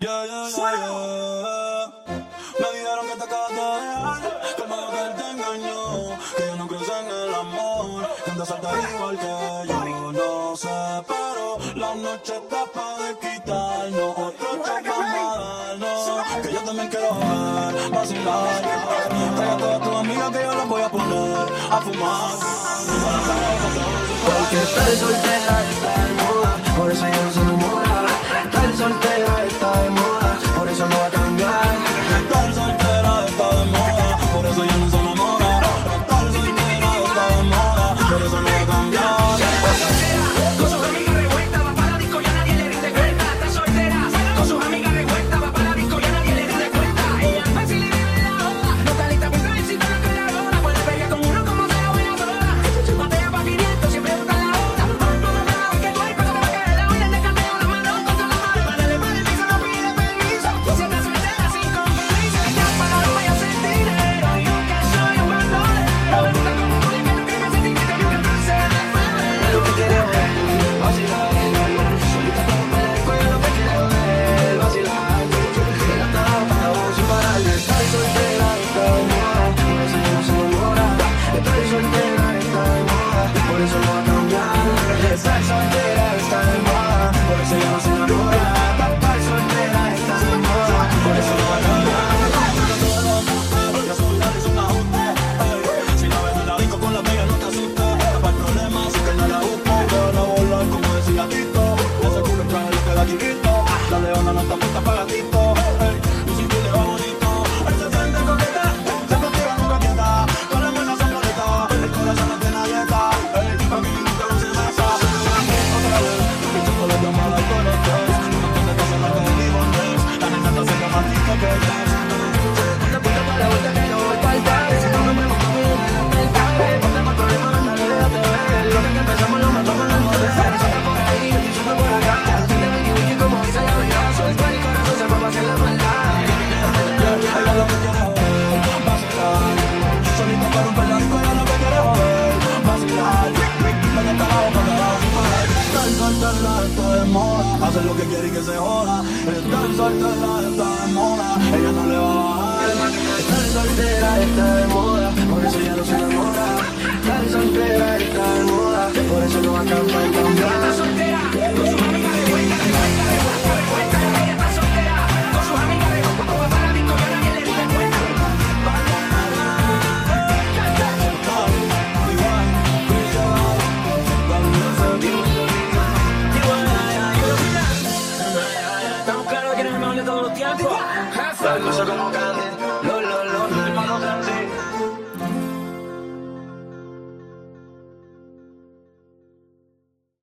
Yeah, yeah, yeah, yeah. Me dijeron que te acabas de dejar, que el modo que él te engañó, que yo no creo en el amor, que andas salta igual que yo. No sé, pero la noche está pa' de quitarnos, otro shot vamos a darnos, que yo también quiero ver, vacilar. Trae a todas tus amigas que yo las voy a poner a fumar. Porque estar soltera está de moda, por eso ella no se enamora. Estar soltera está de moda, por eso no va a cambiar. Estar soltera está de moda, por eso ella no se enamora. Estar soltera está de moda, por eso no va a cambiar. Con sus amigas revueltas, va para la disco, ya nadie le rinde cuenta. Está soltera, con sus amigas revueltas, va para la disco, ya nadie le rinde cuenta. Ella es fácil y vive la joda, no está lista para un besito, no que la roda. Puede pelear con uno como sea buena toda. Batea pa' 500, siempre busca la otra. Todo lo que tú hay, pero te va a caer la olla. Te canteo la mano contra la mano. Para el piso no pide permiso. Si estás soltera sin compromiso, ya para no vaya a hacer dinero. Yo que soy un bandolero. Nunca como tú, que no quieres sentir que te vio que se me fue. Lo que quiere ver, vacilar. Solita para romper el cuello, lo que quiere ver, vacilar. De la tapa, sin pararle. Estar soltera está de moda, por eso ella no se enamora. Estar soltera está de moda, por eso no va a cambiar. Estar soltera está de moda, por eso ella no se enamora. Estar soltera está de moda, por eso no va a cambiar. Porque soldar es un ajuste, ey. Si la ves en la disco con la amiga no te asustes. Tapa el problema, así que no la busques. Te van a volar como decía Tito. Ese culo en traje le queda chiquito. La leona no está puesta para gatito, ey. Tu cintura le va bonito. Él se siente coqueta, siempre activa, nunca quieta. Con las manos son violetas, el corazón no tiene dieta, ey. A mí nunca no se mesa. Otra vez, escuchando la llamada y con el test. Un montón de cosas no te digo next. La nena está haciendo más disco que Jess. Ponte para la vuelta que yo voy pa'l party. Si no me muevo conmigo, déjame el cable. Ponte más problemas, dale, déjate ver. Lo que empezamos lo matamos, no nos dejes. Suelta por ahí, yo suelto por acá. Si te ven y como dice la vida, suelta el corazón, se va a hacer la maldad. Ella lo que quiere es vacilar. Solita para romper la disco, ella lo que quiere es vacilar. Vaya hasta abajo para abajo sin parar. Estar soltera está de moda, hacer lo que quiere y que se joda. Estar soltera está de moda, ella no le va a bajar. Estar soltera está de moda, por eso ya no se enamora. Estar soltera está de moda, por eso no va a cambiar. Está soltera, con sus amigas revueltas, revuelta. Ella está soltera, con sus amigas revueltas, va para la disco, ya nadie le rinde cuenta. Estamos claros que eres el mejor de todos los tiempos. Las cosas como cambien.